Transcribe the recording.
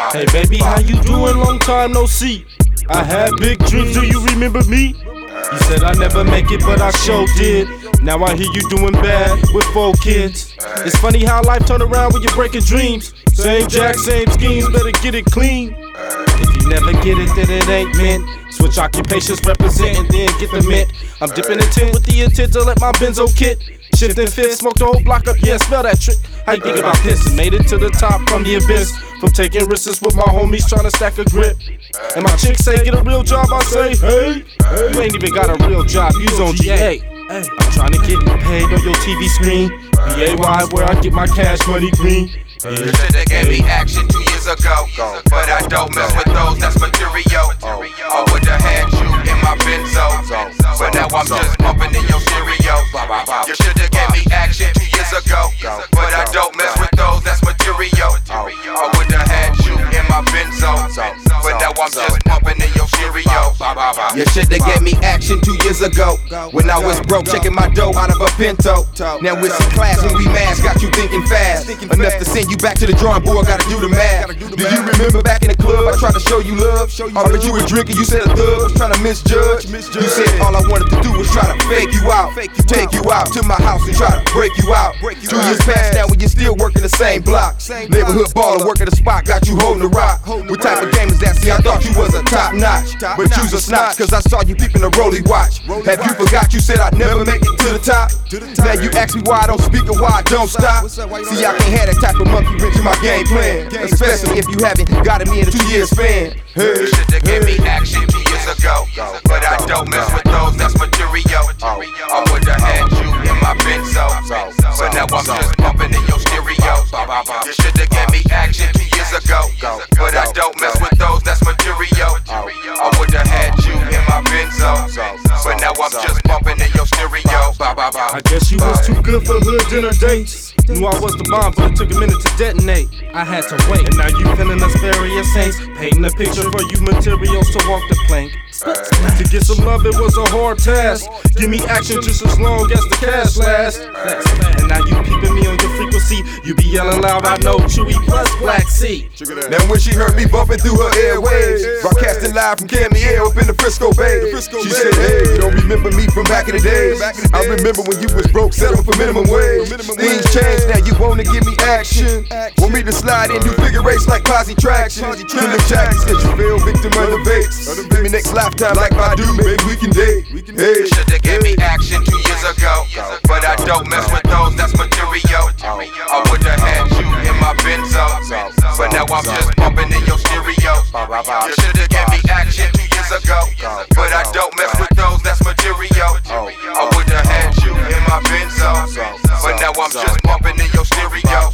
Hey baby, how you doing? Long time no see. I had big dreams, do you remember me? You said I never make it, but I sure did. Now I hear you doing bad with 4 kids. It's funny how life turn around when you're breaking dreams. Same jack, same schemes, better get it clean. If you never get it, then it ain't meant. Switch occupations, represent, and then get the mint. I'm dipping in tin with the intent to let my benzo kit shift and fit, smoke the whole block up, yeah, smell that trick. How you think about this? And made it to the top from the abyss. From taking risks with my homies trying to stack a grip. And my chick say, get a real job, I say, hey, you ain't even got a real job, you's on GA. I'm trying to get paid on your TV screen. BAY, where I get my cash money green. You should've gave me action 2 years ago, but I don't mess with those, that's material. I would've had you in my benzo, but now I'm just bumping in your stereo. You should've gave me action 2 years ago, but I don't mess with those, that's material. I would've had you in my benzo, but now I'm just bumping in your stereo. You should've gave me action 2 years ago, when I was broke, checking my dough out of a Pinto. Now with some class and we mass, got you thinking fast, enough to send you back to the drawing board, gotta do the math. Do you remember back in the club, I tried to show you love? I bet you were drinking, you said a thug was trying to misjudge. You said all I wanted to do was try to fake you out, take you out to my house and try to break you out. 2 years past now when you're still working the same block. Neighborhood baller, working the spot, got you holding the rock. What type of game is that? See, I thought you was a top notch, but you's a snotch, cause I saw you peeping the rollie watch. Have you forgot you said I'd never make it to the top? Now you ask me why I don't speak or why I don't stop. See, I can't have that type of monkey wrench in my game plan, especially if you haven't got me in a 2 year span. You should've gave me action 2 years ago, but I don't mess with those, that's material. I would've had you in my benzo, but now I'm just bumping in your stereo. You should've gave me action 2 years ago, but I don't mess with those, that's material. I would've had you in my benzo, but now I'm just bumping in your stereo. I guess you was too good for hood dinner dates. Knew I was the bomb, but it took a minute to detonate. I had to wait, and now you feeling us various saints, painting a picture for you materials to walk the plank. To get some love, it was a hard task. Give me action just as long as the cash lasts. And now you peeping me on your frequency. You be yelling loud, I know Chewy plus Black Sea. Now when she heard me bumping through her airwaves, broadcasting live from Cameo up in the Frisco Bay, she said, hey, you don't remember me from back in the days? I remember when you was broke, settling for minimum wage. Things changed, now you wanna give me action. Want me to slide in, do figure eights like posse traction. Kill them jackets that you feel victim of the vates. Give me next lifetime like I do, maybe we can date. You should've gave me action 2 years ago, but I don't mess with those, that's material. I would've had you in my benzo, but now I'm just bumping in your stereo. You should've gave me action 2 years ago, but I don't mess with those, that's material. I would've had you in my benzo, but now I'm just bumping in your stereo.